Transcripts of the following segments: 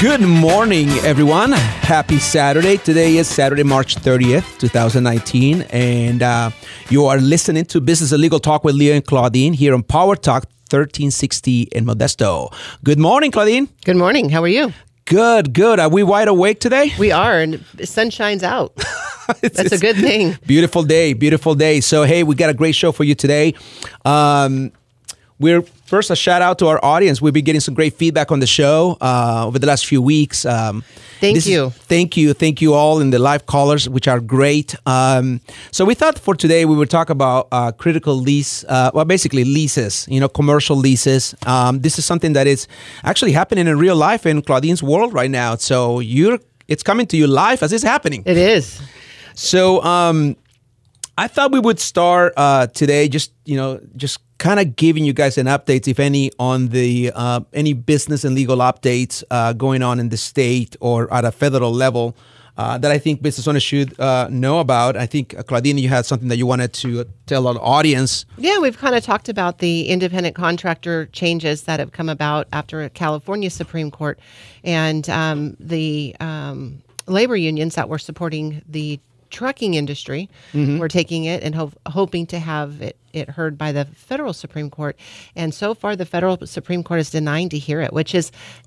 Good morning, everyone. Happy Saturday. Today is Saturday, March 30th, 2019, and you are listening to Business and Legal Talk with Leo and Claudine here on Power Talk 1360 in Modesto. Good morning, Claudine. Good morning. How are you? Good. Are we wide awake today? We are, and the sun shines out. That's a good thing. Beautiful day. So, hey, we got a great show for you today. We're first a shout out to our audience. We've been getting some great feedback on the show over the last few weeks. Thank you all in the live callers, which are great. So we thought for today we would talk about critical lease, basically leases, commercial leases. This is something that is actually happening in real life in Claudine's world right now. So it's coming to you live as it's happening. It is. So I thought we would start today just kind of giving you guys an update, if any, on the any business and legal updates going on in the state or at a federal level that I think business owners should know about. I think, Claudine, you had something that you wanted to tell our audience. Yeah, we've kind of talked about the independent contractor changes that have come about after a California Supreme Court and the labor unions that were supporting the trucking industry. We're taking it and hoping to have it heard by the federal Supreme Court. And so far, the federal Supreme Court is denying to hear it, which is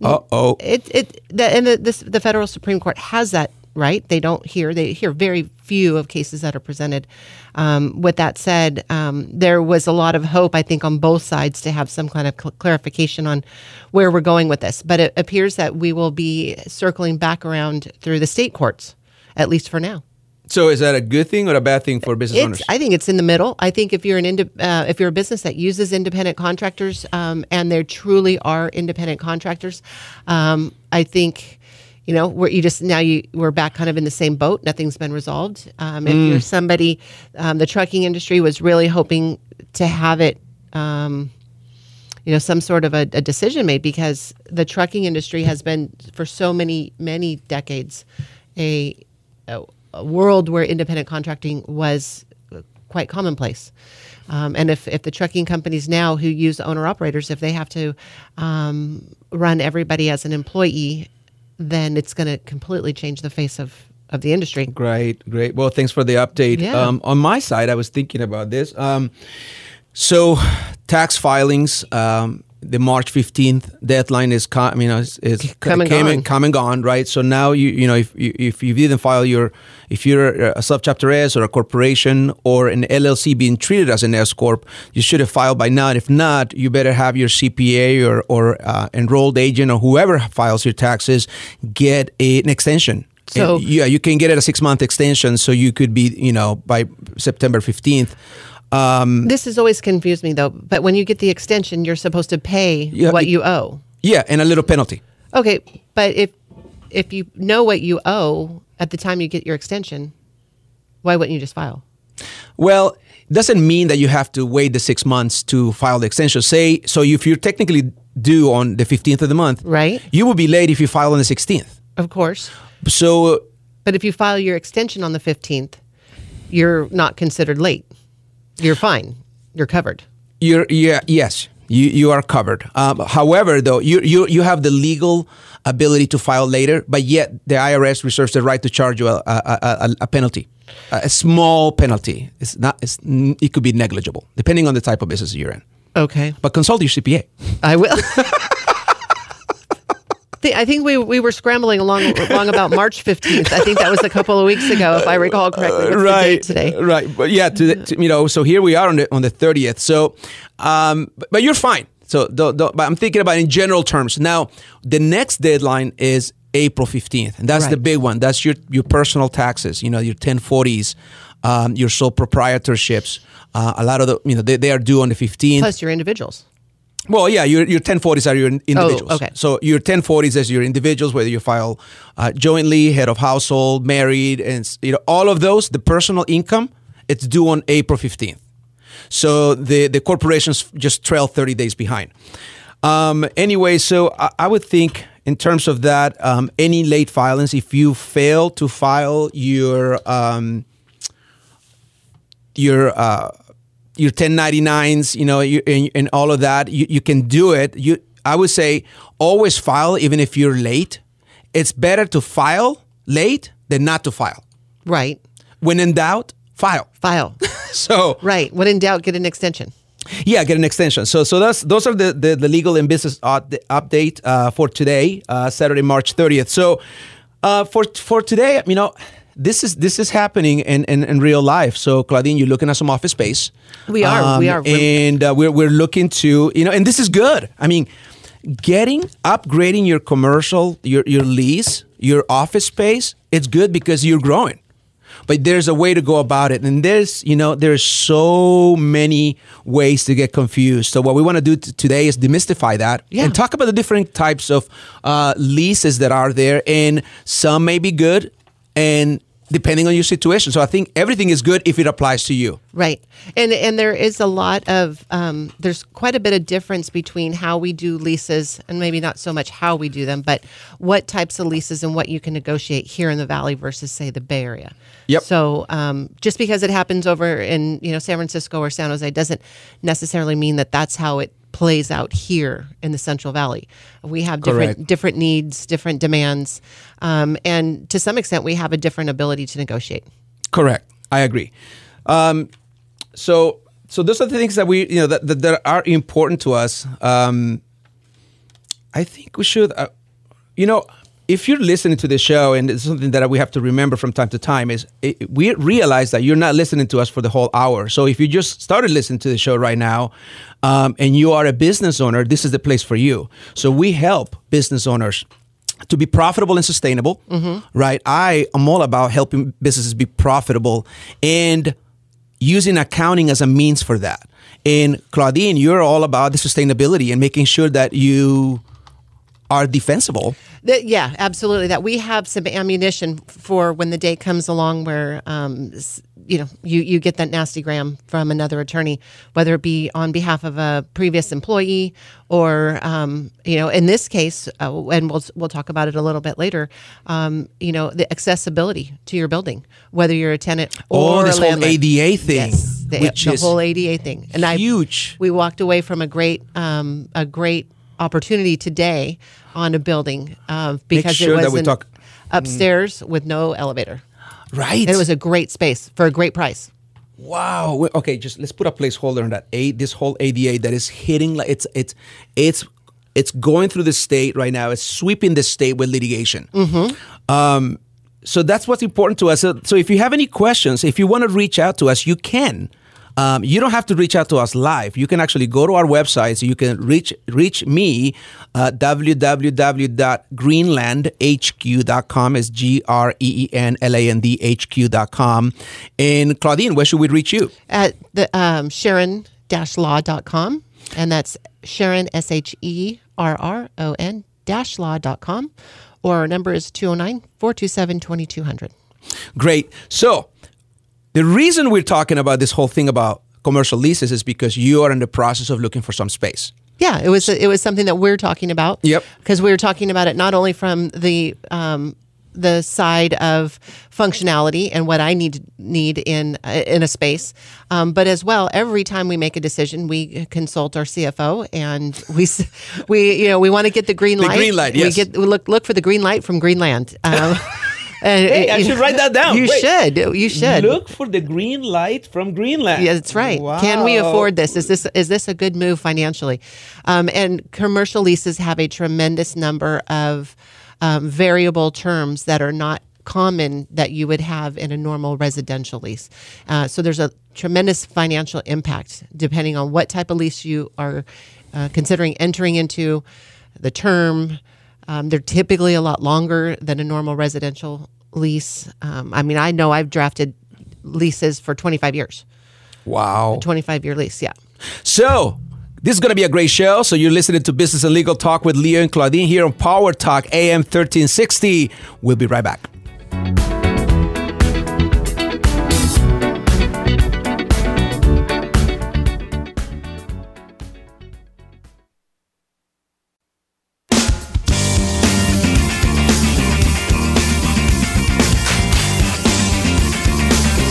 the federal Supreme Court has that right. They hear very few of cases that are presented. With that said, there was a lot of hope, I think, on both sides to have some kind of clarification on where we're going with this. But it appears that we will be circling back around through the state courts, at least for now. So is that a good thing or a bad thing for business owners? I think it's in the middle. I think if you're if you're a business that uses independent contractors and there truly are independent contractors, I think we're back kind of in the same boat. Nothing's been resolved. If you're somebody, the trucking industry was really hoping to have it, some sort of a decision made, because the trucking industry has been for so many decades a world where independent contracting was quite commonplace. And if the trucking companies now who use owner-operators, if they have to run everybody as an employee, then it's going to completely change the face of the industry. Great. Well, thanks for the update. Yeah. On my side, I was thinking about this. So tax filings, the March 15th deadline is come and gone, right? So now if you didn't file if you're a subchapter S or a corporation or an LLC being treated as an S corp, you should have filed by now. And if not, you better have your CPA or enrolled agent or whoever files your taxes get an extension. So you can get a 6-month extension, so you could be by September 15th. This has always confused me, though. But when you get the extension, you're supposed to pay what you owe. Yeah, and a little penalty. Okay, but if you know what you owe at the time you get your extension, why wouldn't you just file? Well, it doesn't mean that you have to wait the 6 months to file the extension. So if you're technically due on the 15th of the month, right, you will be late if you file on the 16th. Of course. But if you file your extension on the 15th, you're not considered late. You're fine. You're covered. Yes, you are covered. However, though, you have the legal ability to file later, but yet the IRS reserves the right to charge you a penalty, a small penalty. It could be negligible, depending on the type of business you're in. Okay. But consult your CPA. I will. I think we were scrambling along about March 15th. I think that was a couple of weeks ago, if I recall correctly. What's the date today? Right. But yeah, so here we are on the 30th. So, but you're fine. So, but I'm thinking about in general terms. Now, the next deadline is April 15th, and that's the big one. That's your personal taxes. Your 1040s, your sole proprietorships. A lot of they are due on the 15th. Plus your individuals. Well, yeah, your 1040s are your individuals. Oh, okay. So your 1040s is your individuals, whether you file jointly, head of household, married, and all of those, the personal income, it's due on April 15th. So the corporations just trail 30 days behind. Anyway, so I would think in terms of that, any late filings, if you fail to file your 1099s, and all of that, you can do it. I would say always file, even if you're late. it's better to file late than not to file. Right. When in doubt, file. File. So right. When in doubt, get an extension. Yeah, get an extension. So those are the legal and business update for today, Saturday, March 30th. So for today, this is happening in real life. So Claudine, you're looking at some office space. We are. And we're looking to, and this is good. I mean, upgrading your commercial, your lease, your office space, it's good because you're growing. But there's a way to go about it. And there's so many ways to get confused. So what we want to do today is demystify that and talk about the different types of leases that are there. And some may be good and depending on your situation. So I think everything is good if it applies to you. Right. And there is a lot of, there's quite a bit of difference between how we do leases and maybe not so much how we do them, but what types of leases and what you can negotiate here in the Valley versus, say, the Bay Area. Yep. So just because it happens over in San Francisco or San Jose doesn't necessarily mean that that's how it plays out here in the Central Valley. We have different needs, different demands, and to some extent, we have a different ability to negotiate. Correct. I agree. So those are the things that we that are important to us. I think we should, if you're listening to the show, and it's something that we have to remember from time to time, is we realize that you're not listening to us for the whole hour. So if you just started listening to the show right now, and you are a business owner, this is the place for you. So we help business owners to be profitable and sustainable, right? I am all about helping businesses be profitable and using accounting as a means for that. And Claudine, you're all about the sustainability and making sure that you are defensible. Yeah, absolutely. That we have some ammunition for when the day comes along where, you get that nasty gram from another attorney, whether it be on behalf of a previous employee or, in this case, and we'll talk about it a little bit later, the accessibility to your building, whether you're a tenant or this a landlord. Whole ADA thing, yes, the whole ADA thing, and huge. We walked away from a great opportunity today on a building because it was upstairs with no elevator. Right. And it was a great space for a great price. Wow. Okay, just let's put a placeholder on that. This whole ADA that is hitting, like it's going through the state right now. It's sweeping the state with litigation. So that's what's important to us. So if you have any questions, if you want to reach out to us, you can. You don't have to reach out to us live. You can actually go to our website. So you can reach me at www.greenlandhq.com. It's GREENLANDHQ.com. And Claudine, where should we reach you? At the Sharon-law.com. And that's Sharon, SHERRON -law.com. Or our number is 209-427-2200. Great. So the reason we're talking about this whole thing about commercial leases is because you are in the process of looking for some space. Yeah, it was something that we're talking about. Yep. Because we were talking about it not only from the side of functionality and what I need in a space, but as well, every time we make a decision, we consult our CFO and we want to get the green light. The green light, yes. We look for the green light from Greenland. Hey, I should write that down. You should. Look for the green light from Greenland. Yeah, that's right. Wow. Can we afford this? Is this a good move financially? And commercial leases have a tremendous number of variable terms that are not common that you would have in a normal residential lease. So there's a tremendous financial impact depending on what type of lease you are considering entering into, the term. They're typically a lot longer than a normal residential lease. I know I've drafted leases for 25 years. Wow. A 25-year lease, yeah. So this is going to be a great show. So you're listening to Business and Legal Talk with Leo and Claudine here on Power Talk AM 1360. We'll be right back.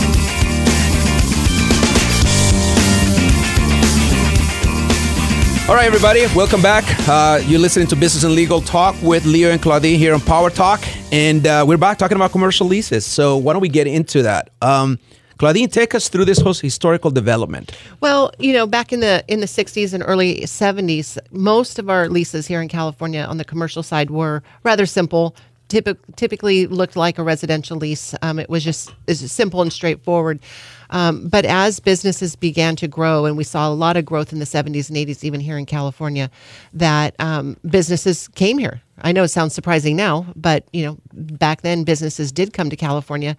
All All right, everybody, welcome back. You're listening to Business and Legal Talk with Leo and Claudine here on Power Talk, and we're back talking about commercial leases. So why don't we get into that? Claudine, take us through this whole historical development. Well, back in the 60s and early 70s, most of our leases here in California on the commercial side were rather simple. Typically looked like a residential lease. It was simple and straightforward. But as businesses began to grow, and we saw a lot of growth in the 70s and 80s, even here in California, that businesses came here. I know it sounds surprising now, but back then businesses did come to California,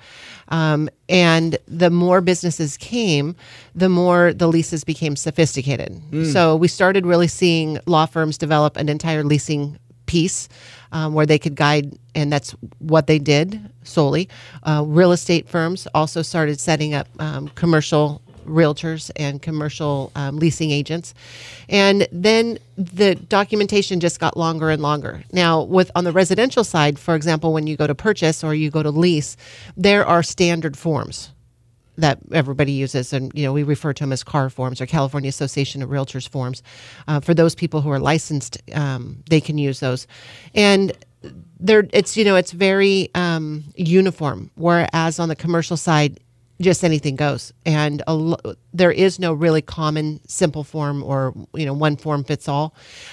and the more businesses came, the more the leases became sophisticated. So we started really seeing law firms develop an entire leasing piece where they could guide, and that's what they did solely. Real estate firms also started setting up commercial realtors and commercial leasing agents. And then the documentation just got longer and longer. Now, on the residential side, for example, when you go to purchase or you go to lease, there are standard forms that everybody uses, and we refer to them as CAR forms, or California Association of Realtors forms. For those people who are licensed, they can use those, and it's very uniform. Whereas on the commercial side, just anything goes, and there is no really common simple form or one form fits all.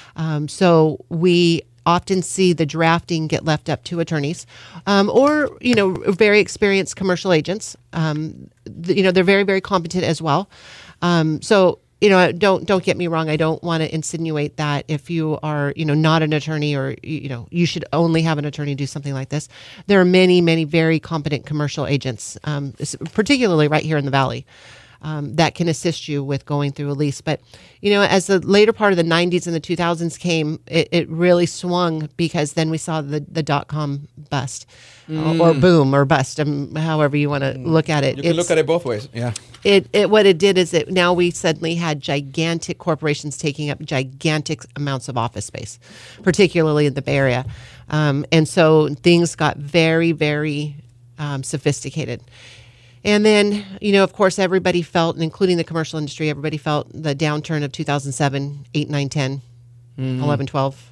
So we often see the drafting get left up to attorneys, or very experienced commercial agents. They're very, very competent as well. So don't get me wrong. I don't want to insinuate that if you are not an attorney, or you should only have an attorney do something like this. There are many, many very competent commercial agents, particularly right here in the Valley. That can assist you with going through a lease. But, as the later part of the 90s and the 2000s came, it really swung, because then we saw the dot-com bust or boom or bust, however you want to look at it. You can look at it both ways, yeah. What it did is now we suddenly had gigantic corporations taking up gigantic amounts of office space, particularly in the Bay Area. And so things got very, very sophisticated. And then, of course, everybody felt, including the commercial industry, everybody felt the downturn of 2007, 8, 9, 10, 11, 12,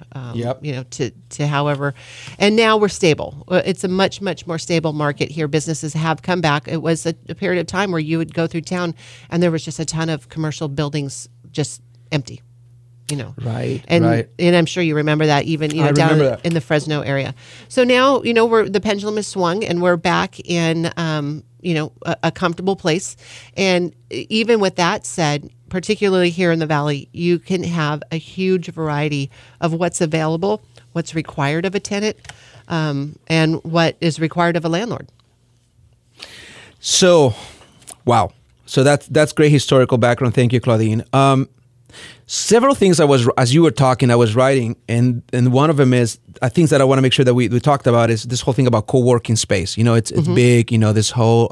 to however. And now we're stable. It's a much, much more stable market here. Businesses have come back. It was a period of time where you would go through town and there was just a ton of commercial buildings just empty. Right. And right. And I'm sure you remember that, even down in the Fresno area. So now the pendulum has swung, and we're back in a comfortable place. And even with that said, particularly here in the Valley, you can have a huge variety of what's available, what's required of a tenant, and what is required of a landlord. So, wow. So that's great historical background. Thank you, Claudine. Several things as you were talking, I was writing, and one of them is things that I want to make sure that we talked about is this whole thing about co-working space. It's big. This whole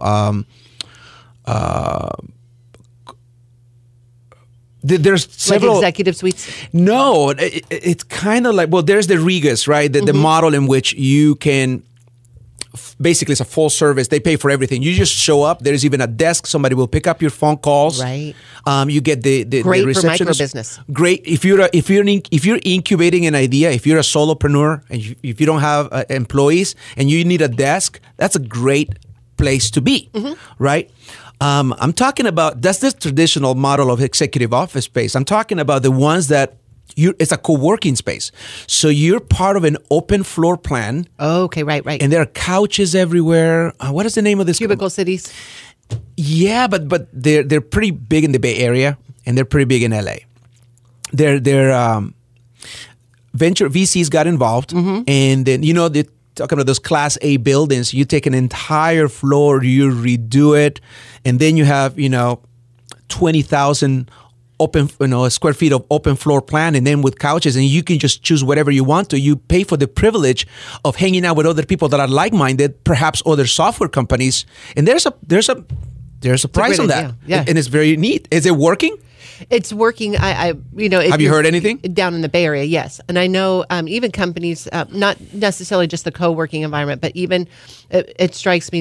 there's several like executive suites. No, it's kind of like, there's the Regus, right? The model in which you can. Basically, it's a full service. They pay for everything. You just show up. There's even a desk. Somebody will pick up your phone calls. Right. You get the great the for micro business. Great if you're incubating an idea. If you're a solopreneur and if you don't have employees and you need a desk, that's a great place to be. Right. I'm talking about that's this traditional model of executive office space. I'm talking about the ones that. It's a co-working space. So you're part of an open floor plan. Oh, okay, right. And there are couches everywhere. What is the name of this? Cubicle cities. Yeah, but they're pretty big in the Bay Area, and they're pretty big in LA. They're venture VCs got involved, and then they're talking about those Class A buildings. You take an entire floor, you redo it, and then you have 20,000 open, square feet of open floor plan, and then with couches, and you can just choose whatever you want to. You pay for the privilege of hanging out with other people that are like-minded, perhaps other software companies, and there's a price on that. Yeah. And it's very neat. Is it working? It's working. Have you heard anything? Down in the Bay Area, yes. And I know even companies, not necessarily just the co-working environment, but even it strikes me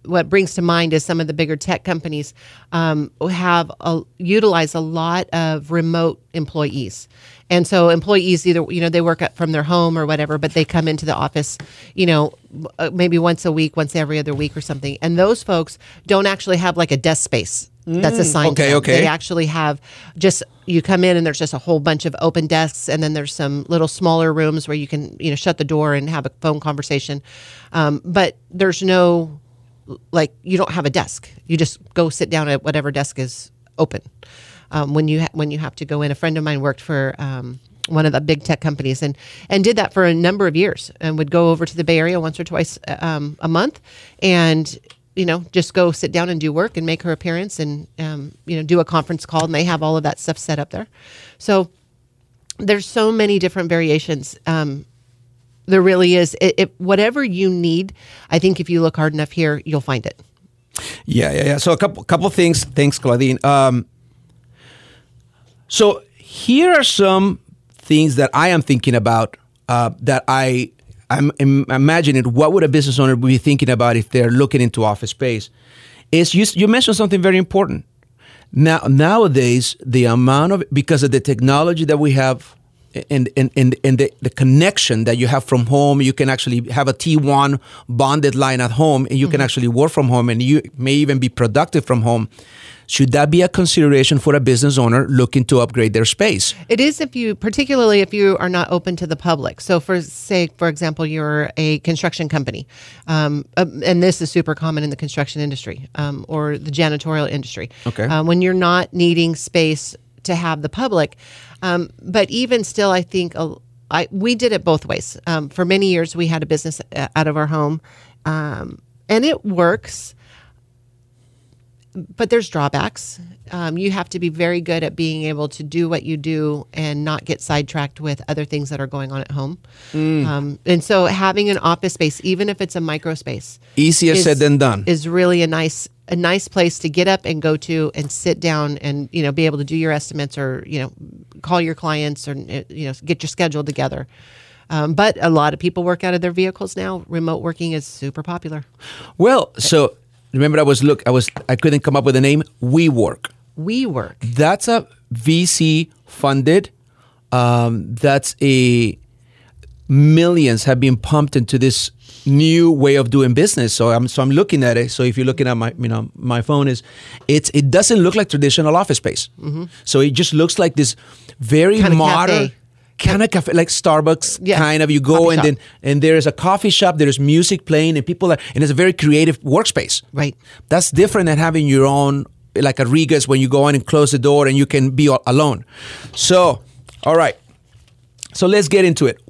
what brings to mind is some of the bigger tech companies utilize a lot of remote employees. And so employees either, they work from their home or whatever, but they come into the office, maybe once a week, once every other week or something. And those folks don't actually have like a desk space that's assigned to them. Okay. They actually have you come in and there's just a whole bunch of open desks, and then there's some little smaller rooms where you can, shut the door and have a phone conversation. But there's no, you don't have a desk. You just go sit down at whatever desk is open. When you have to go in. A friend of mine worked for one of the big tech companies and did that for a number of years, and would go over to the Bay Area once or twice a month, and just go sit down and do work and make her appearance, and do a conference call, and they have all of that stuff set up there. So there's so many different variations. There really is. Whatever you need, I think if you look hard enough here, you'll find it. Yeah. So a couple things. Thanks, Claudine. So here are some things that I am thinking about that I'm imagining what would a business owner be thinking about if they're looking into office space. Is you mentioned something very important. Nowadays, the amount of, because of the technology that we have and the connection that you have from home, you can actually have a T1 bonded line at home, and you can actually work from home, and you may even be productive from home. Should that be a consideration for a business owner looking to upgrade their space? It is, particularly if you are not open to the public. So for example, you're a construction company, and this is super common in the construction industry or the janitorial industry. Okay. When you're not needing space to have the public. But even still, I think we did it both ways. For many years, we had a business out of our home, and it works. But there's drawbacks. You have to be very good at being able to do what you do and not get sidetracked with other things that are going on at home. And so having an office space, even if it's a micro space, easier said than done, is really a nice place to get up and go to and sit down and be able to do your estimates or call your clients or get your schedule together. But a lot of people work out of their vehicles now. Remote working is super popular. Well, so remember, I couldn't come up with a name. WeWork. That's a VC funded. That's millions have been pumped into this new way of doing business. So I'm looking at it. So if you're looking at my phone, it doesn't look like traditional office space. Mm-hmm. So it just looks like this very kind modern kind of cafe, like Starbucks kind of. You go and there's a coffee shop. There's music playing and and it's a very creative workspace. Right. That's different than having your own, like a Riga's, when you go in and close the door and you can be alone. So, all right. So let's get into it.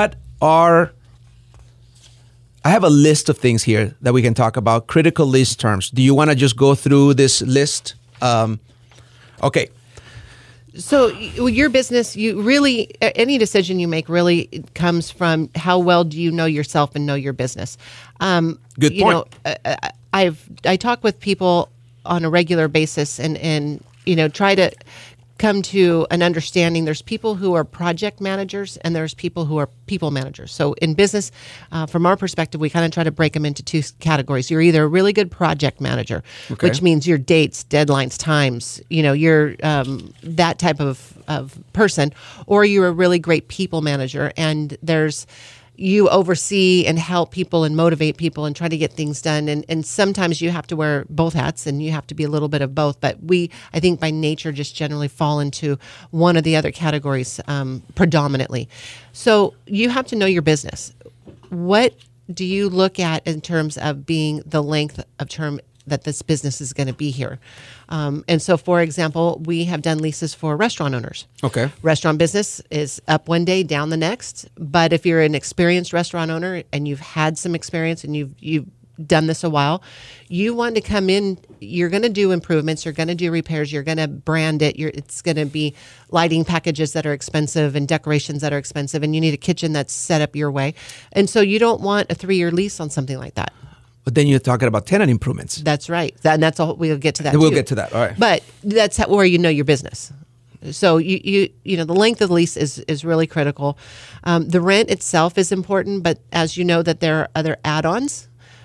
I have a list of things here that we can talk about. Critical list terms. Do you want to just go through this list? Okay. So your business, any decision you make really comes from how well do you know yourself and know your business. Good point. I talk with people on a regular basis and try to come to an understanding. There's people who are project managers and there's people who are people managers. So in business, from our perspective, we kind of try to break them into two categories. You're either a really good project manager, which means your dates, deadlines, times, you're that type of person, or you're a really great people manager, and you oversee and help people and motivate people and try to get things done. And sometimes you have to wear both hats and you have to be a little bit of both. But I think by nature, just generally fall into one of the other categories predominantly. So you have to know your business. What do you look at in terms of being the length of term that this business is going to be here? And so, for example, we have done leases for restaurant owners. Okay. Restaurant business is up one day, down the next. But if you're an experienced restaurant owner and you've had some experience and you've done this a while, you want to come in, you're going to do improvements, you're going to do repairs, you're going to brand it, it's going to be lighting packages that are expensive and decorations that are expensive, and you need a kitchen that's set up your way. And so you don't want a 3-year lease on something like that. But then you're talking about tenant improvements. That's right. And that's all. We'll get to that. We'll get to that. All right. But that's where you know your business. So the length of the lease is really critical. The rent itself is important, but as you know, that there are other add-ons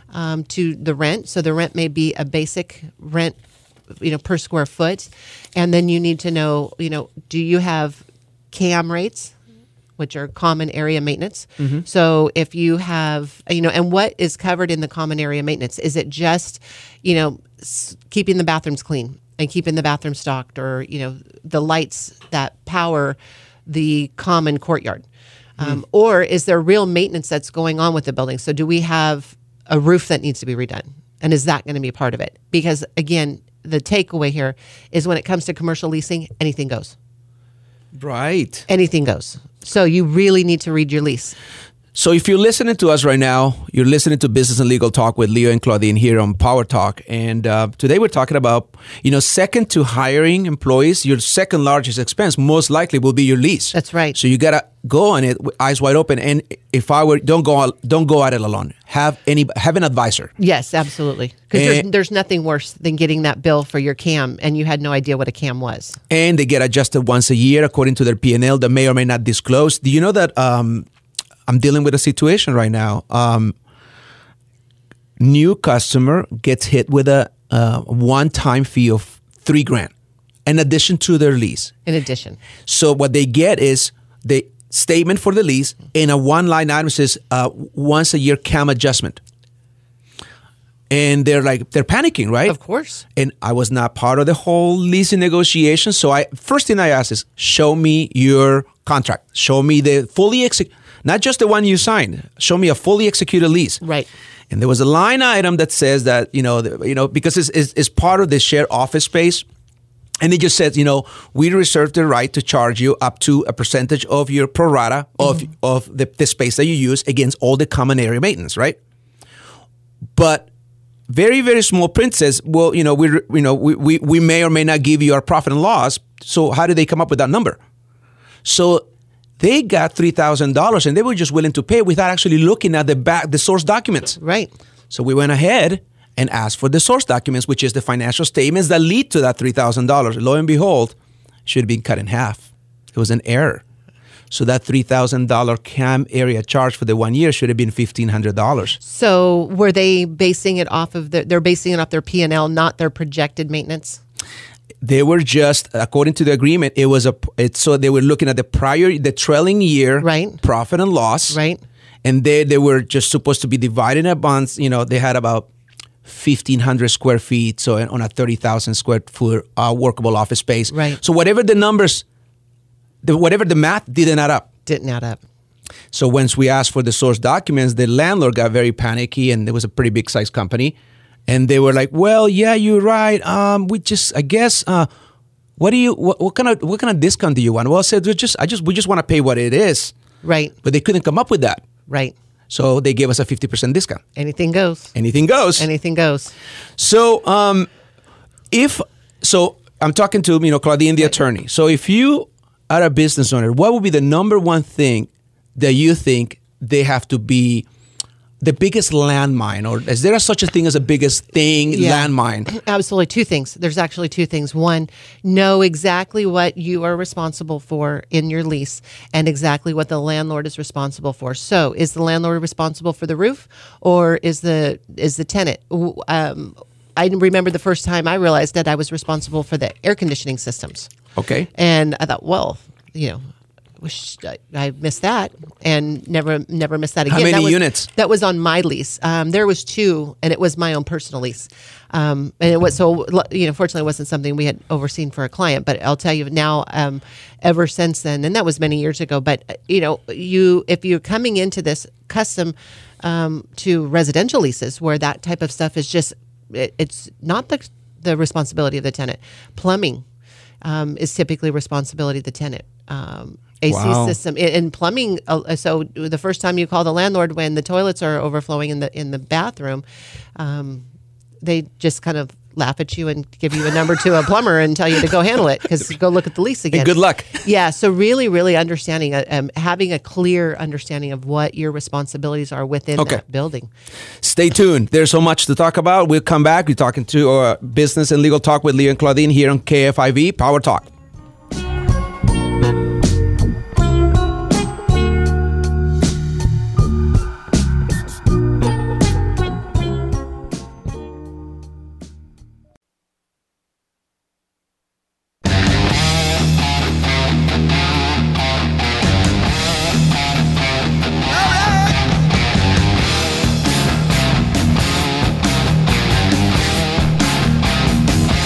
to the rent. So the rent may be a basic rent, per square foot. And then you need to know, do you have CAM rates, which are common area maintenance? Mm-hmm. So if you have, and what is covered in the common area maintenance? Is it just, keeping the bathrooms clean and keeping the bathroom stocked, or, the lights that power the common courtyard? Or is there real maintenance that's going on with the building? So do we have a roof that needs to be redone? And is that going to be part of it? Because again, the takeaway here is when it comes to commercial leasing, anything goes. Right. Anything goes. So you really need to read your lease. So if you're listening to us right now, you're listening to Business and Legal Talk with Leo and Claudine here on Power Talk. And today we're talking about, second to hiring employees, your second largest expense most likely will be your lease. That's right. So you got to go on it with eyes wide open. And if I were, don't go at it alone. Have an advisor. Yes, absolutely. Because there's nothing worse than getting that bill for your CAM and you had no idea what a CAM was. And they get adjusted once a year according to their P&L that may or may not disclose. Do you know that I'm dealing with a situation right now? New customer gets hit with a one-time fee of $3,000 in addition to their lease. In addition. So what they get is the statement for the lease, and a one-line item says once a year CAM adjustment. And they're panicking, right? Of course. And I was not part of the whole leasing negotiation. So first thing I asked is, show me your contract. Show me the fully not just the one you signed. Show me a fully executed lease. Right. And there was a line item that says that, because it's part of the shared office space. And it just says, we reserve the right to charge you up to a percentage of your pro rata of the space that you use against all the common area maintenance, right? But very, very small print says, well, we may or may not give you our profit and loss. So how did they come up with that number? So they got $3,000 and they were just willing to pay without actually looking at the source documents. Right. So we went ahead and asked for the source documents, which is the financial statements that lead to that $3,000. Lo and behold, it should have been cut in half. It was an error. So that $3,000 CAM area charge for the 1 year should have been $1,500. So were they basing it off of they're basing it off their P&L, not their projected maintenance? They were just, according to the agreement, so they were looking at the trailing year profit and loss. Right. And they were just supposed to be divided in bunch. They had about 1,500 square feet, so on a 30,000 square foot workable office space. Right. So whatever the numbers, whatever the math didn't add up. Didn't add up. So once we asked for the source documents, the landlord got very panicky, and it was a pretty big size company. And they were like, "Well, yeah, you're right. What kind of discount do you want?" Well, I said, we just want to pay what it is. Right. But they couldn't come up with that. Right. So they gave us a 50% discount. Anything goes. Anything goes. Anything goes. So I'm talking to Claudine, the attorney. So if you are a business owner, what would be the number one thing that you think they have to be the biggest landmine, or is there such a thing as a biggest thing, landmine? Absolutely. Two things. There's actually two things. One, know exactly what you are responsible for in your lease and exactly what the landlord is responsible for. So is the landlord responsible for the roof, or is the tenant? I remember the first time I realized that I was responsible for the air conditioning systems. Okay. And I thought, well, wish I missed that and never missed that again. How many units? That was on my lease. There was 2, and it was my own personal lease. And it was fortunately, it wasn't something we had overseen for a client. But I'll tell you now, ever since then, and that was many years ago. But if you're coming into this custom to residential leases where that type of stuff is just, it's not the responsibility of the tenant. Plumbing is typically responsibility of the tenant. AC system and plumbing. So the first time you call the landlord when the toilets are overflowing in the bathroom, they just kind of laugh at you and give you a number to a plumber and tell you to go handle it because go look at the lease again. And good luck. Yeah. So really, really understanding, having a clear understanding of what your responsibilities are within that building. Stay tuned. There's so much to talk about. We'll come back. We're talking to Business and Legal Talk with Leo and Claudine here on KFIV Power Talk.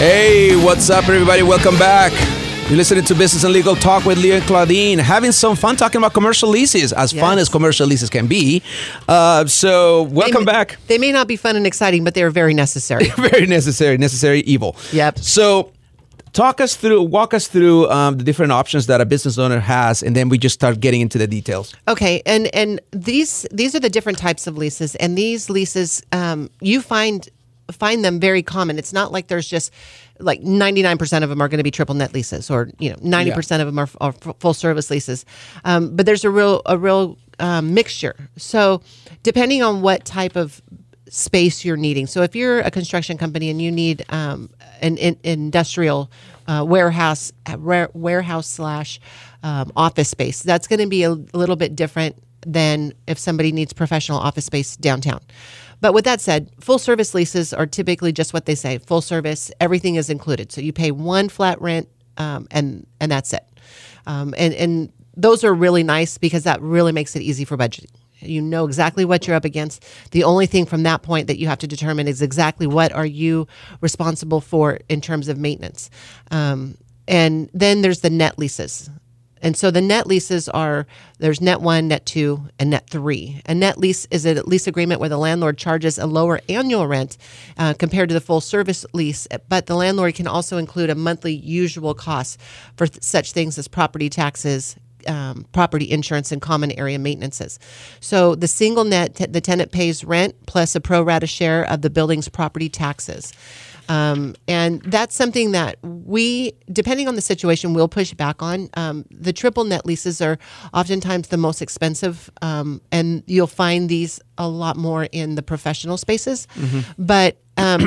Hey, what's up, everybody? Welcome back. You're listening to Business and Legal Talk with Leo and Claudine. Having some fun talking about commercial leases, as fun as commercial leases can be. So welcome back. They may not be fun and exciting, but they are very necessary. Very necessary evil. Yep. So walk us through the different options that a business owner has, and then we just start getting into the details. Okay, and these are the different types of leases, and these leases you find them very common. It's not like there's just like 99% of them are going to be triple net leases, or 90% of them are full service leases. But there's a real mixture. So depending on what type of space you're needing. So if you're a construction company and you need an industrial warehouse slash office space, that's going to be a little bit different than if somebody needs professional office space downtown. But with that said, full service leases are typically just what they say, full service, everything is included. So you pay one flat rent and that's it. And those are really nice because that really makes it easy for budgeting. You know exactly what you're up against. The only thing from that point that you have to determine is exactly what are you responsible for in terms of maintenance. And then there's the net leases. And so the net leases there's net 1, net 2, and net 3. A net lease is a lease agreement where the landlord charges a lower annual rent compared to the full service lease, but the landlord can also include a monthly usual cost for such things as property taxes, property insurance, and common area maintenances. So the single net, the tenant pays rent plus a pro rata share of the building's property taxes. And that's something that we, depending on the situation, we'll push back on. The triple net leases are oftentimes the most expensive, and you'll find these a lot more in the professional spaces. Mm-hmm. But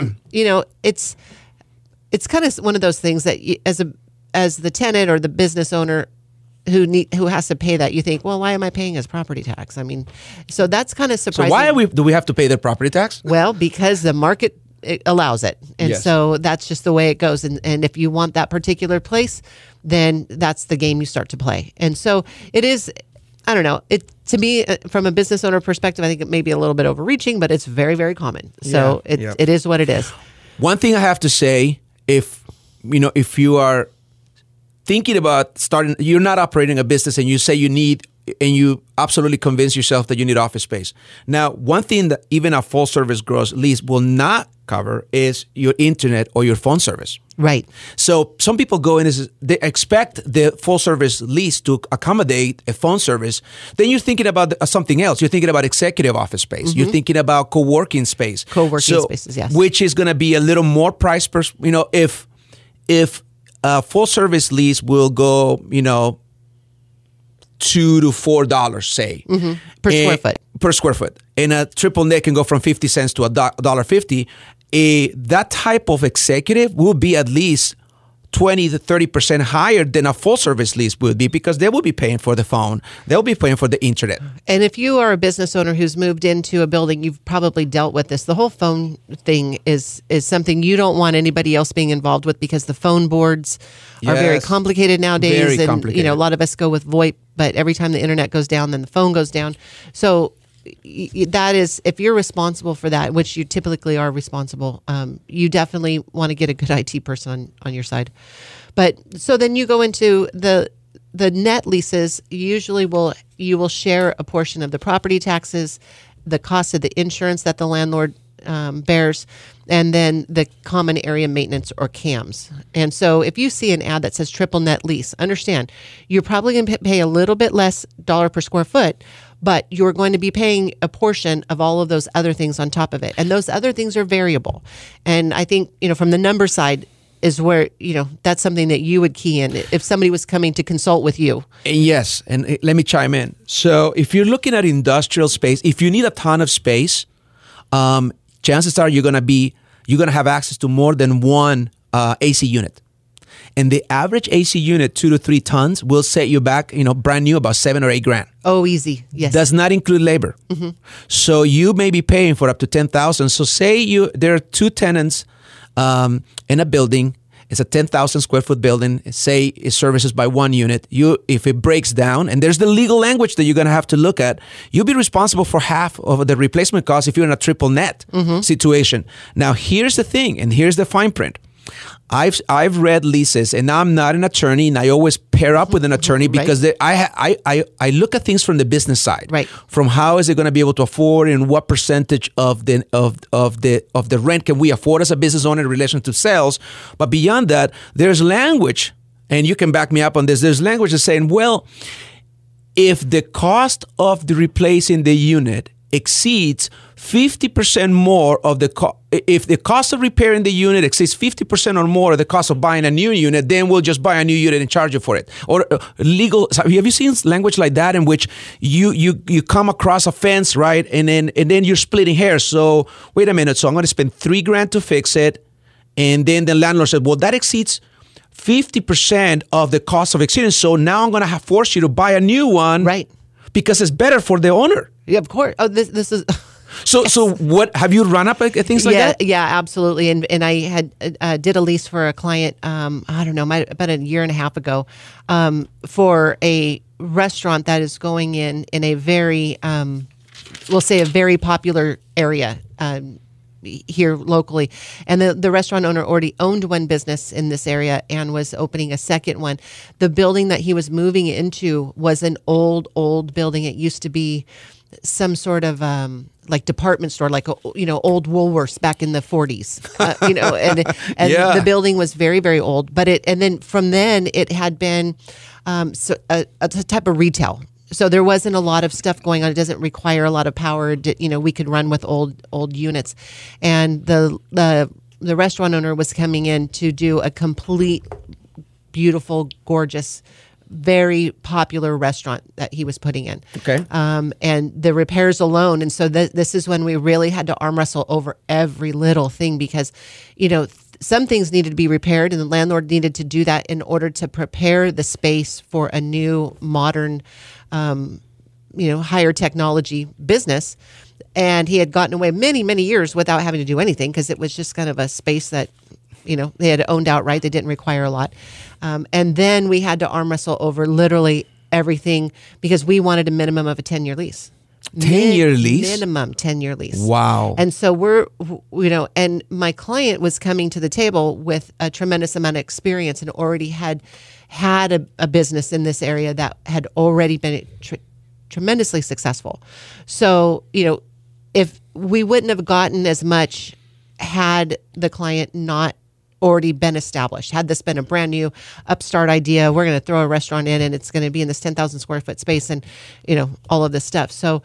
it's kind of one of those things that as the tenant or the business owner who has to pay that, you think, well, why am I paying as property tax? I mean, so that's kind of surprising. So why do we have to pay the property tax? Well, because the market it allows it. And so that's just the way it goes. And if you want that particular place, then that's the game you start to play. And so it is, I don't know, to me, from a business owner perspective, I think it may be a little bit overreaching, but it's very, very common. So it is what it is. One thing I have to say, if you are thinking about starting, you're not operating a business and you say and you absolutely convince yourself that you need office space. Now, one thing that even a full service gross lease will not cover is your internet or your phone service. Right. So some people go in, they expect the full service lease to accommodate a phone service. Then you're thinking about something else. You're thinking about executive office space. Mm-hmm. You're thinking about co-working space. Spaces, yes. Which is going to be a little more price per, if a full service lease will go, $2 to $4, say. Mm-hmm. Per square foot. And a triple net can go from 50 cents to $1.50. That type of executive will be at least 20 to 30% higher than a full service lease would be, because they will be paying for the phone. They'll be paying for the internet. And if you are a business owner who's moved into a building, you've probably dealt with this. The whole phone thing is something you don't want anybody else being involved with, because the phone boards are very complicated nowadays. Very complicated. A lot of us go with VoIP, but every time the internet goes down, then the phone goes down. So that is, if you're responsible for that, which you typically are responsible, you definitely want to get a good IT person on your side. But so then you go into the net leases. Usually you will share a portion of the property taxes, the cost of the insurance that the landlord bears, and then the common area maintenance, or CAMs. And so if you see an ad that says triple net lease, understand you're probably going to pay a little bit less dollar per square foot, but you're going to be paying a portion of all of those other things on top of it. And those other things are variable. And I think, from the number side is where, that's something that you would key in if somebody was coming to consult with you. Yes. And let me chime in. So if you're looking at industrial space, if you need a ton of space, chances are you're going to have access to more than one AC unit. And the average AC unit, 2 to 3 tons, will set you back, brand new, about $7,000 or $8,000. Oh, easy. Yes. Does not include labor. Mm-hmm. So you may be paying for up to $10,000. So say there are 2 tenants in a building. It's a 10,000 square foot building. Say it services by 1 unit. If it breaks down, and there's the legal language that you're going to have to look at, you'll be responsible for half of the replacement cost if you're in a triple net situation. Now, here's the thing, and here's the fine print. I've read leases, and I'm not an attorney, and I always pair up with an attorney because I look at things from the business side, right? From how is it going to be able to afford, and what percentage of the rent can we afford as a business owner in relation to sales. But beyond that, there's language, and you can back me up on this. There's language that's saying, well, if the cost of the replacing the unit exceeds 50% more of if the cost of repairing the unit exceeds 50% or more of the cost of buying a new unit, then we'll just buy a new unit and charge you for it. Or legal. Have you seen language like that in which you come across a fence, right? And then you're splitting hairs. So wait a minute. So I'm going to spend $3,000 to fix it, and then the landlord said, well, that exceeds 50% of the cost of exceeding. So now I'm going to force you to buy a new one, right? Because it's better for the owner. Yeah, of course. Oh, this is. So what have you run up things like that? Yeah, absolutely. And I had did a lease for a client. I don't know, about a year and a half ago, for a restaurant that is going in a very, we'll say a very popular area here locally. And the restaurant owner already owned one business in this area and was opening a second one. The building that he was moving into was an old building. It used to be some sort of like department store, like old Woolworths back in the 40s, and yeah. The building was very, very old. But then from then it had been a type of retail. So there wasn't a lot of stuff going on. It doesn't require a lot of power. We could run with old units, and the restaurant owner was coming in to do a complete, beautiful, gorgeous, very popular restaurant that he was putting in. Okay. And the repairs alone. And so this is when we really had to arm wrestle over every little thing because, some things needed to be repaired and the landlord needed to do that in order to prepare the space for a new modern, higher technology business. And he had gotten away many, many years without having to do anything because it was just kind of a space that they had owned outright. They didn't require a lot. And then we had to arm wrestle over literally everything because we wanted a minimum of a 10-year lease. 10-year lease? Minimum 10-year lease. Wow. And so and my client was coming to the table with a tremendous amount of experience and already had a business in this area that had already been tremendously successful. So, if we wouldn't have gotten as much had the client not already been established. Had this been a brand new upstart idea, we're going to throw a restaurant in and it's going to be in this 10,000 square foot space and, all of this stuff. So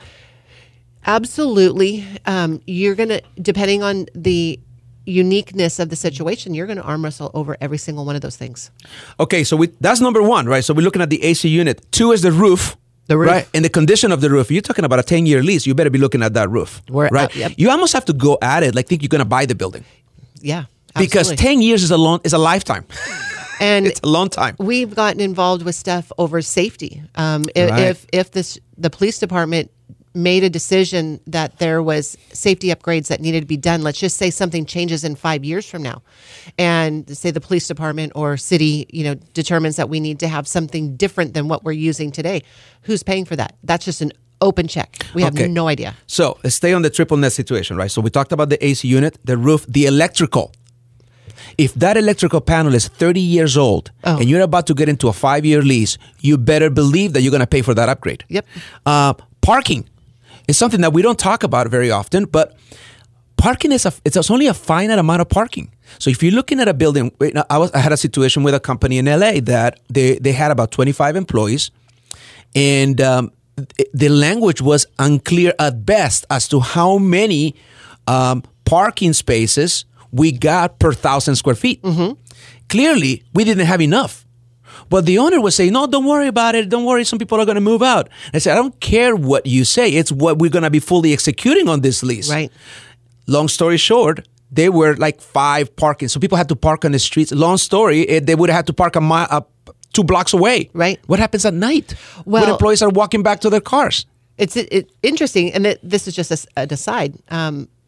absolutely, you're going to, depending on the uniqueness of the situation, you're going to arm wrestle over every single one of those things. Okay, so that's number one, right? So we're looking at the AC unit. 2 is the roof. The roof. Right, and the condition of the roof. You're talking about a 10-year lease. You better be looking at that roof, right? Yep. You almost have to go at it like think you're going to buy the building. Yeah, absolutely. Because 10 years is a lifetime. And it's a long time. We've gotten involved with stuff over safety. If the police department made a decision that there was safety upgrades that needed to be done, let's just say something changes in 5 years from now, and say the police department or city, determines that we need to have something different than what we're using today. Who's paying for that? That's just an open check. We have no idea. So let's stay on the triple net situation, right? So we talked about the AC unit, the roof, the electrical. If that electrical panel is 30 years old and you're about to get into a 5-year lease, you better believe that you're going to pay for that upgrade. Yep. Parking is something that we don't talk about very often, but parking it's only a finite amount of parking. So if you're looking at a building, I had a situation with a company in LA that they had about 25 employees, and the language was unclear at best as to how many parking spaces we got per 1,000 square feet. Mm-hmm. Clearly, we didn't have enough. But the owner was saying, no, don't worry about it. Don't worry. Some people are going to move out. I said, I don't care what you say. It's what we're going to be fully executing on this lease. Right. Long story short, they were like 5 parking. So people had to park on the streets. Long story, they would have had to park 2 blocks away. Right. What happens at night when employees are walking back to their cars? It's interesting. And this is just an aside.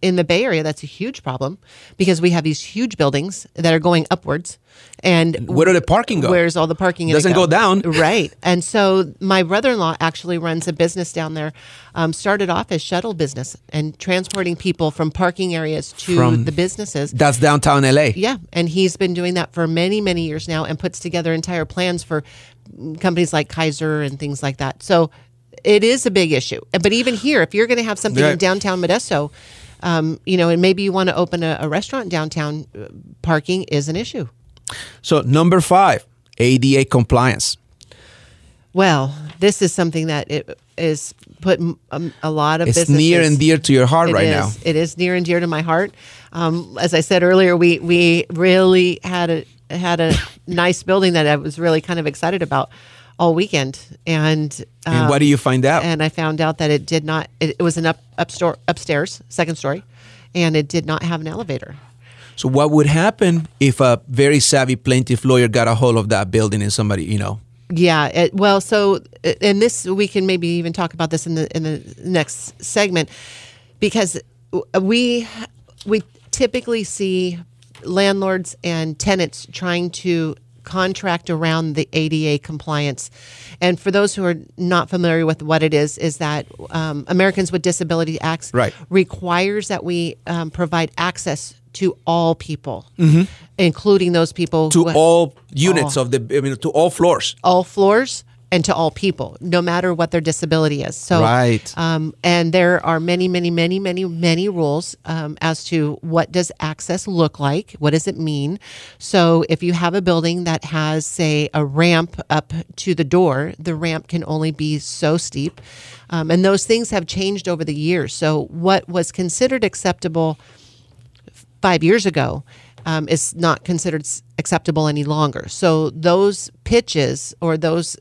in the Bay Area, that's a huge problem because we have these huge buildings that are going upwards. And where did the parking go? Where's all the parking? Doesn't go down. Right. And so my brother-in-law actually runs a business down there, started off as shuttle business and transporting people from parking areas to the businesses. That's downtown LA. Yeah. And he's been doing that for many, many years now and puts together entire plans for companies like Kaiser and things like that. So it is a big issue. But even here, if you're going to have something in downtown Modesto, and maybe you want to open a restaurant downtown, parking is an issue. So number 5, ADA compliance. Well, this is something that it is put a lot of businesses. It's near and dear to your heart right now. It is near and dear to my heart. As I said earlier, we really had a nice building that I was really kind of excited about all weekend. And what do you find out? And I found out that it did not. It was an upstairs, second story, and it did not have an elevator. So what would happen if a very savvy plaintiff lawyer got a hold of that building and somebody, Yeah. And this, we can maybe even talk about this in the next segment, because we typically see landlords and tenants trying to contract around the ADA compliance. And for those who are not familiar with what it is that Americans with Disability Acts requires that we provide access to all people, including those people to all units to all floors. All floors and to all people, no matter what their disability is. So, and there are many, many, many, many, many rules as to what does access look like? What does it mean? So if you have a building that has, say, a ramp up to the door, the ramp can only be so steep. And those things have changed over the years. So what was considered acceptable 5 years ago is not considered acceptable any longer. So those pitches or those,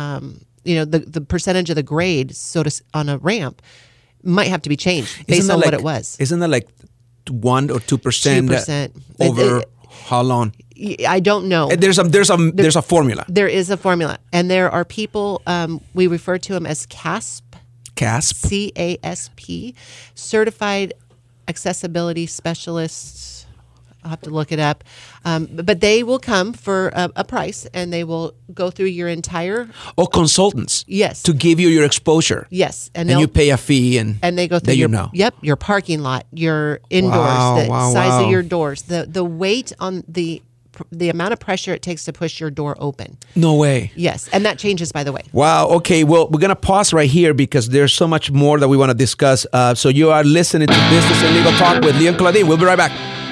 the percentage of the grade on a ramp might have to be changed based on what it was. Isn't that like 1 or 2% over how long? I don't know. There's a formula. There is a formula, and there are people. We refer to them as CASP. CASP. CASP, certified accessibility specialists. I'll have to look it up. But they will come for a price, and they will go through your entire... consultants. Yes. To give you your exposure. Yes. And you pay a fee, and they go through your parking lot, your indoors, size of your doors, the weight on the amount of pressure it takes to push your door open. No way. Yes. And that changes, by the way. Wow. Okay. Well, we're going to pause right here because there's so much more that we want to discuss. So you are listening to Business and Legal Talk with Leo and Claudine. We'll be right back.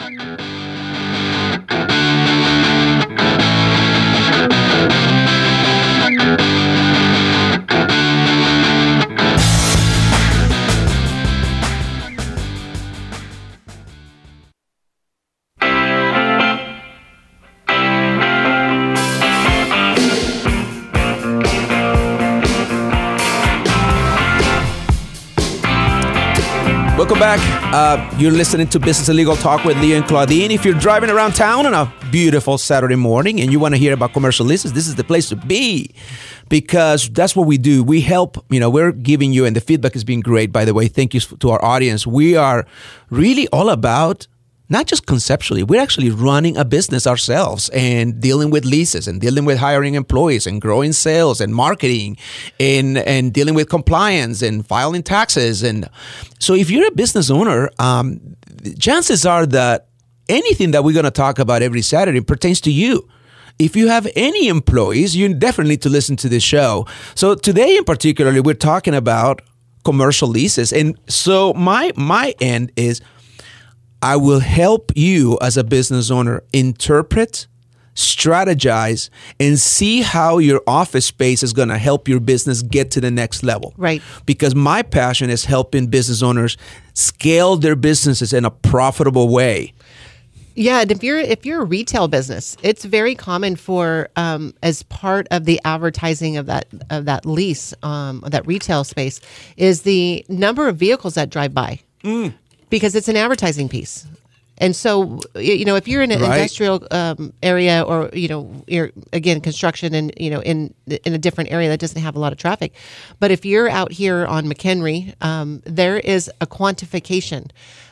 Welcome back. You're listening to Business and Legal Talk with Leo and Claudine. If you're driving around town on a beautiful Saturday morning and you want to hear about commercial leases, this is the place to be, because that's what we do. We help, we're giving you, and the feedback has been great, by the way. Thank you to our audience. We are really all about not just conceptually, we're actually running a business ourselves and dealing with leases and dealing with hiring employees and growing sales and marketing and dealing with compliance and filing taxes. And so if you're a business owner, chances are that anything that we're going to talk about every Saturday pertains to you. If you have any employees, you definitely need to listen to this show. So today in particular, we're talking about commercial leases. And so my end is, I will help you as a business owner interpret, strategize, and see how your office space is going to help your business get to the next level. Right. Because my passion is helping business owners scale their businesses in a profitable way. Yeah, and if you're a retail business, it's very common for as part of the advertising of that lease, that retail space, is the number of vehicles that drive by. Because it's an advertising piece. And so, if you're in an industrial area or, you're, again, construction and, in a different area that doesn't have a lot of traffic. But if you're out here on McHenry, there is a quantification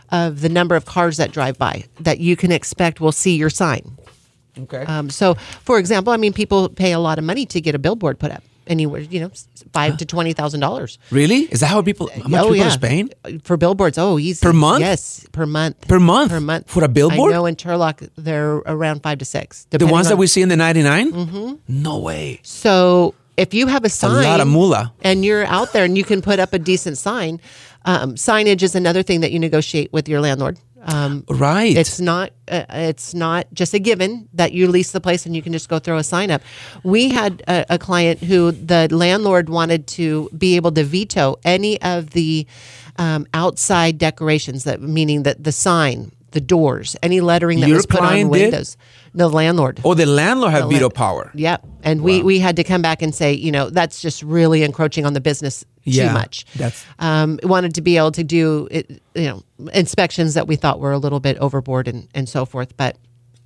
of the number of cars that drive by that you can expect will see your sign. Okay. So, for example, I mean, people pay a lot of money to get a billboard put up. Anywhere, $5,000 to $20,000. Really? Is that how much people are paying? For billboards? Oh, easy. Per month? Yes, per month. Per month? Per month. For a billboard? I know in Turlock, they're around 5 to 6. The ones that we see in the 99? Mm-hmm. No way. So if you have a sign, a lot of moolah. And you're out there and you can put up a decent sign, signage is another thing that you negotiate with your landlord. Right. It's not just a given that you lease the place and you can just go throw a sign up. We had a client who the landlord wanted to be able to veto any of the outside decorations, meaning that the sign, the doors, any lettering that was put on windows. The landlord. Oh, the landlord had veto power. Yeah. And we had to come back and say, that's just really encroaching on the business too much. Wanted to be able to do inspections that we thought were a little bit overboard and so forth. But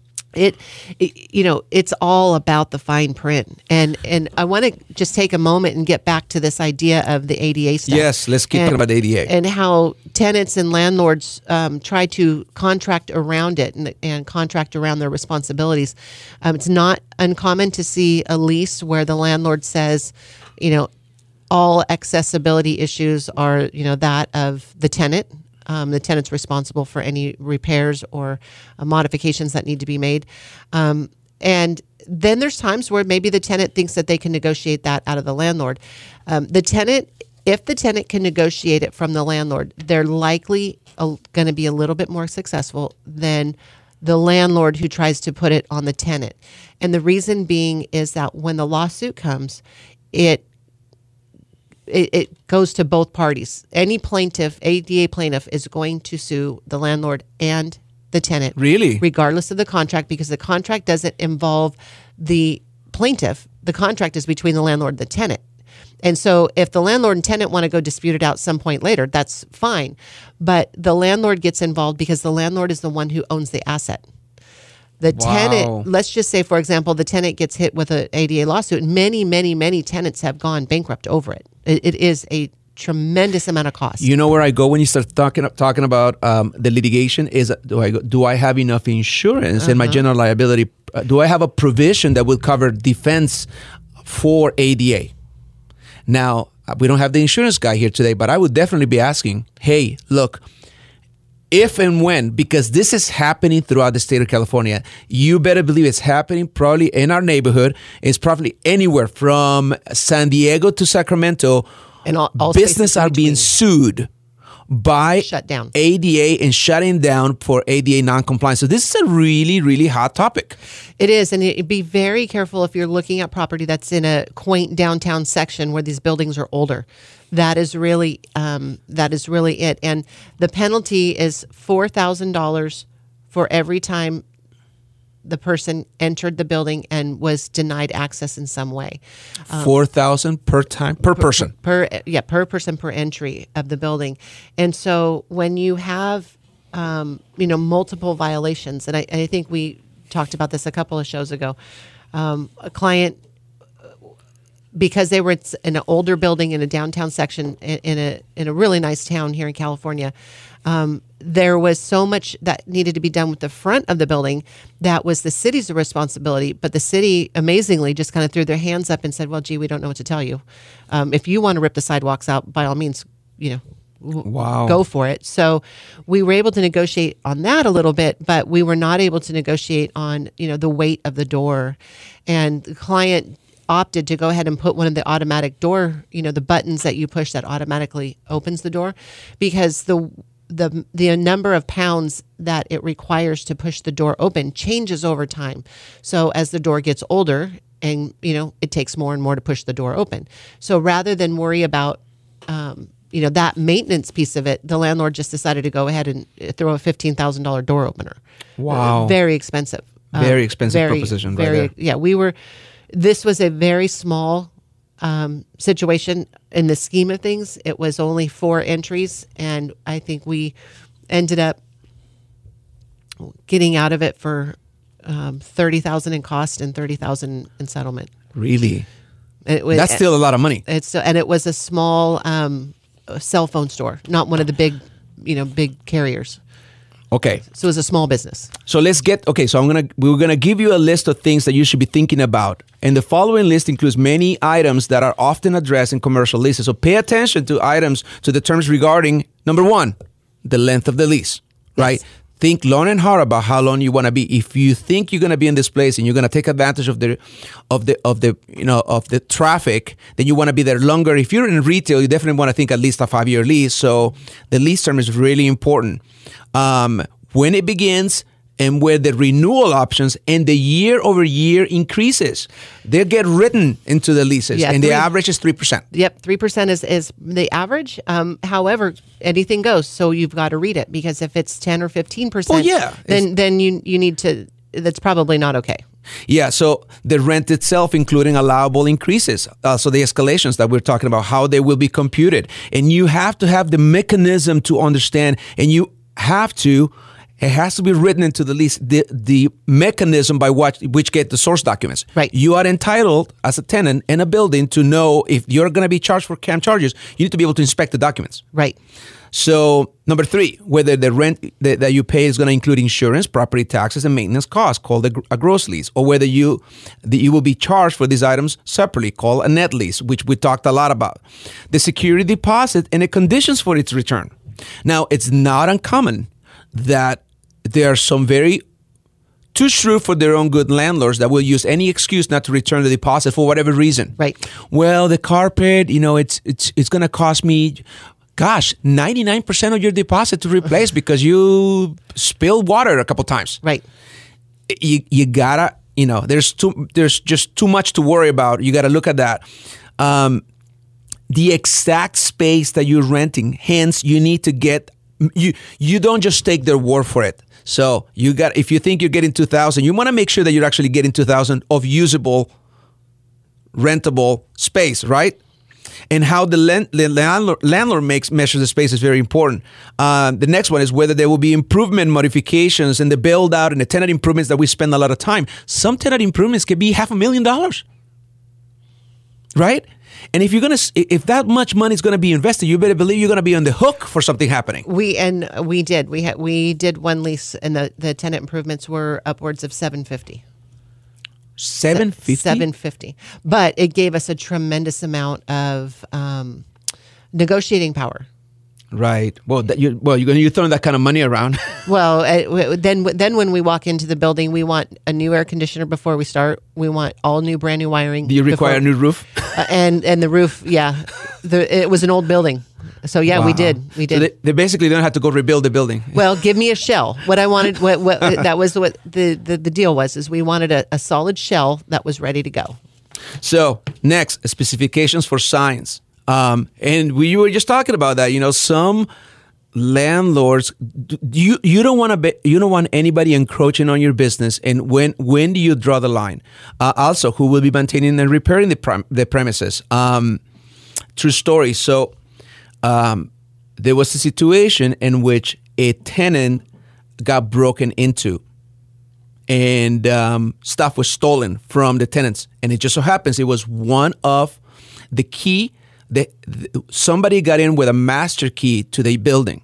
it's all about the fine print. And I want to just take a moment and get back to this idea of the ADA stuff. Yes, let's keep talking about ADA. And how tenants and landlords try to contract around it and contract around their responsibilities. It's not uncommon to see a lease where the landlord says, all accessibility issues are, that of the tenant. The tenant's responsible for any repairs or modifications that need to be made. And then there's times where maybe the tenant thinks that they can negotiate that out of the landlord. If the tenant can negotiate it from the landlord, they're likely going to be a little bit more successful than the landlord who tries to put it on the tenant. And the reason being is that when the lawsuit comes, it goes to both parties. Any plaintiff, ADA plaintiff, is going to sue the landlord and the tenant. Really? Regardless of the contract, because the contract doesn't involve the plaintiff. The contract is between the landlord and the tenant. And so if the landlord and tenant want to go dispute it out some point later, that's fine. But the landlord gets involved because the landlord is the one who owns the asset. The tenant, let's just say, for example, the tenant gets hit with an ADA lawsuit, and many, many, many tenants have gone bankrupt over it. It is a tremendous amount of cost. You know where I go when you start talking about the litigation is, do I have enough insurance in my general liability? Do I have a provision that will cover defense for ADA? Now, we don't have the insurance guy here today, but I would definitely be asking, hey, look, if and when, because this is happening throughout the state of California, you better believe it's happening probably in our neighborhood. It's probably anywhere from San Diego to Sacramento. And all businesses are being sued by shut down. ADA and shutting down for ADA non-compliance. So this is a really, really hot topic. It is, and be very careful if you're looking at property that's in a quaint downtown section where these buildings are older. That is really it. And the penalty is $4,000 for every time the person entered the building and was denied access in some way. $4,000 per time per person. Per person per entry of the building. And so when you have multiple violations, and I think we talked about this a couple of shows ago, a client, because they were in an older building in a downtown section in a really nice town here in California, there was so much that needed to be done with the front of the building that was the city's responsibility. But the city amazingly just kind of threw their hands up and said, well, gee, we don't know what to tell you. If you want to rip the sidewalks out, by all means, go for it. So we were able to negotiate on that a little bit, but we were not able to negotiate on, the weight of the door. And the client opted to go ahead and put one of the automatic door, the buttons that you push that automatically opens the door, because the number of pounds that it requires to push the door open changes over time. So as the door gets older, and it takes more and more to push the door open. So rather than worry about that maintenance piece of it, the landlord just decided to go ahead and throw a $15,000 door opener. Wow, very expensive. Very expensive proposition. Right there. Yeah, this was a very small situation in the scheme of things. It was only 4 entries, and I think we ended up getting out of it for $30,000 in cost and $30,000 in settlement. Really? That's still a lot of money. And it was a small cell phone store, not one of the big carriers. Okay. So it's a small business. So we're gonna give you a list of things that you should be thinking about. And the following list includes many items that are often addressed in commercial leases. So pay attention to the terms regarding, number one, the length of the lease, right? Yes. Think long and hard about how long you want to be. If you think you're going to be in this place and you're going to take advantage of the traffic, then you want to be there longer. If you're in retail, you definitely want to think at least a 5-year lease. So the lease term is really important. When it begins and where the renewal options and the year-over-year increases, they get written into the leases, and the average is 3%. Yep, 3% is the average. However, anything goes, so you've got to read it, because if it's 10 or 15%, then you need to. That's probably not okay. Yeah, so the rent itself, including allowable increases, so the escalations that we're talking about, how they will be computed, and you have to have the mechanism to understand, and it has to be written into the lease, the mechanism by which get the source documents. Right. You are entitled as a tenant in a building to know if you're going to be charged for CAM charges. You need to be able to inspect the documents. Right. So number 3, whether the rent that you pay is going to include insurance, property taxes, and maintenance costs, called a gross lease, or whether you will be charged for these items separately, called a net lease, which we talked a lot about. The security deposit and the conditions for its return. Now, it's not uncommon that there are some very too shrewd for their own good landlords that will use any excuse not to return the deposit for whatever reason. Right. Well, the carpet, it's going to cost me, 99% of your deposit to replace because you spilled water a couple times. Right. You gotta, there's just too much to worry about. You gotta look at that. The exact space that you're renting. Hence, you need to get. You don't just take their word for it. So if you think you're getting 2,000, you want to make sure that you're actually getting 2,000 of usable, rentable space, right? And how the landlord measures the space is very important. The next one is whether there will be improvement modifications and the build out and the tenant improvements that we spend a lot of time. Some tenant improvements could be $500,000, right? And if that much money is going to be invested, you better believe you're going to be on the hook for something happening. We did one lease, and the tenant improvements were upwards of $750. $750, but it gave us a tremendous amount of negotiating power. Right. Well, you're throwing that kind of money around. Well, then when we walk into the building, we want a new air conditioner before we start. We want all new, brand new wiring. Do you require a new roof? And the roof, yeah, it was an old building, so yeah, wow. we did. So they basically don't have to go rebuild the building. Well, give me a shell. What I wanted, what that was what the deal was, is we wanted a solid shell that was ready to go. So next, specifications for signs. And we were just talking about that. Some landlords, you don't want anybody encroaching on your business. And when do you draw the line? Also, who will be maintaining and repairing the premises? True story. So there was a situation in which a tenant got broken into, and stuff was stolen from the tenants. And it just so happens it was one of the key. Somebody got in with a master key to the building.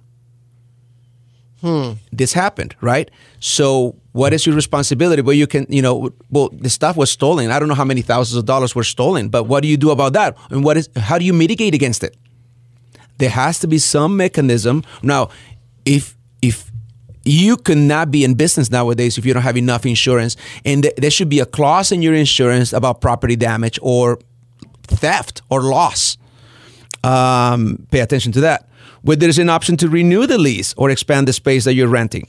This happened, right? So what is your responsibility? Well, you can, the stuff was stolen. I don't know how many thousands of dollars were stolen, but what do you do about that? And how do you mitigate against it? There has to be some mechanism. Now, if you cannot be in business nowadays if you don't have enough insurance, and there should be a clause in your insurance about property damage or theft or loss. Pay attention to that. Whether there's an option to renew the lease or expand the space that you're renting.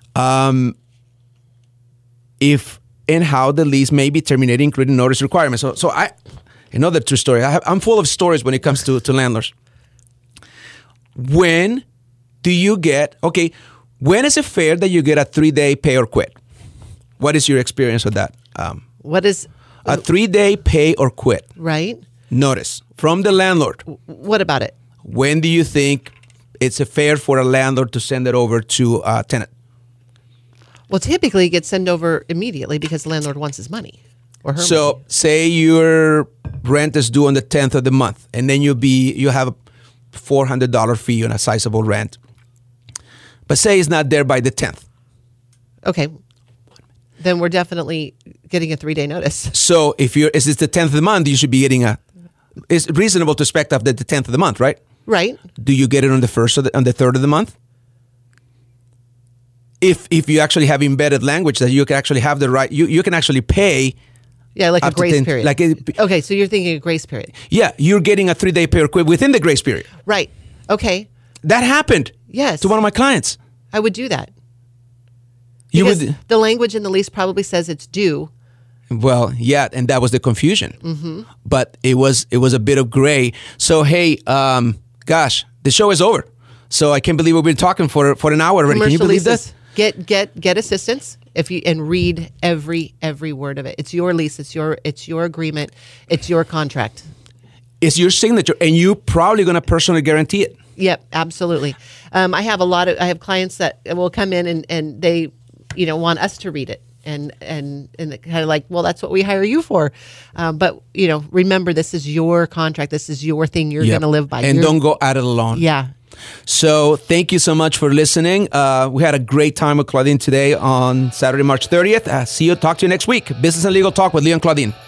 If and how the lease may be terminated, including notice requirements. So another true story. I'm full of stories when it comes to landlords. When is it fair that you get a 3-day pay or quit? What is your experience with that? What is a 3-day pay or quit? Right. Notice from the landlord. What about it? When do you think it's fair for a landlord to send it over to a tenant? Well, typically it gets sent over immediately because the landlord wants his money or her money. So say your rent is due on the 10th of the month, and then you have a $400 fee on a sizable rent. But say it's not there by the 10th. Okay. Then we're definitely getting a 3-day notice. So if it's the 10th of the month, you should be getting it's reasonable to expect after the 10th of the month, right? Right. Do you get it on the 1st or on the 3rd of the month? If you actually have embedded language that you can actually have the right, you can actually pay. Yeah, like a grace period. Okay, so you're thinking a grace period. Yeah, you're getting a 3-day period within the grace period. Right. Okay. That happened. Yes. To one of my clients. I would do that. Because the language in the lease probably says it's due. Well, yeah, and that was the confusion. Mm-hmm. But it was a bit of gray. So hey, gosh, the show is over. So I can't believe we've been talking for an hour already. Can you believe that? Get assistance and read every word of it. It's your lease. It's your agreement. It's your contract. It's your signature, and you're probably going to personally guarantee it. Yep, absolutely. I have clients that will come in and they, want us to read it. And kind of like, well, that's what we hire you for. But, remember, this is your contract. This is your thing you're going to live by. And don't go at it alone. Yeah. So thank you so much for listening. We had a great time with Claudine today on Saturday, March 30th. Talk to you next week. Business and Legal Talk with Leo and Claudine.